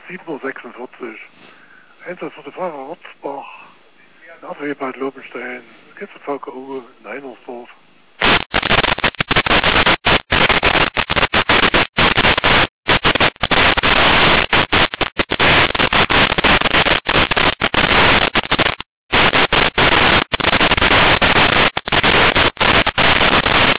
7:46 Uhr. Einsatz für den Fahrer Rotzbach, Nachweh Bad Lobenstein, Kitzelfalke Uwe, Neinersdorf.